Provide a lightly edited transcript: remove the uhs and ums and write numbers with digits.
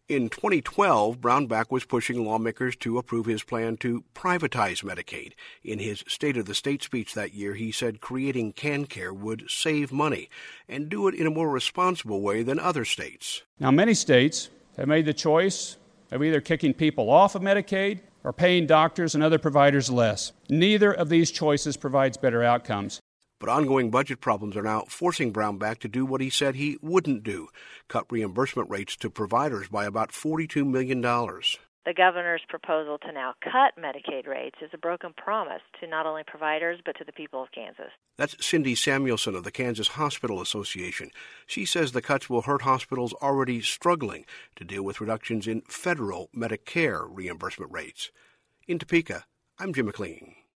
In 2012, Brownback was pushing lawmakers to approve his plan to privatize Medicaid. In his State of the State speech that year, he said creating CanCare would save money and do it in a more responsible way than other states. Now, many states have made the choice of either kicking people off of Medicaid or paying doctors and other providers less. Neither of these choices provides better outcomes. But ongoing budget problems are now forcing Brownback to do what he said he wouldn't do, cut reimbursement rates to providers by about $42 million. The governor's proposal to now cut Medicaid rates is a broken promise to not only providers but to the people of Kansas. That's Cindy Samuelson of the Kansas Hospital Association. She says the cuts will hurt hospitals already struggling to deal with reductions in federal Medicare reimbursement rates. In Topeka, I'm Jim McLean.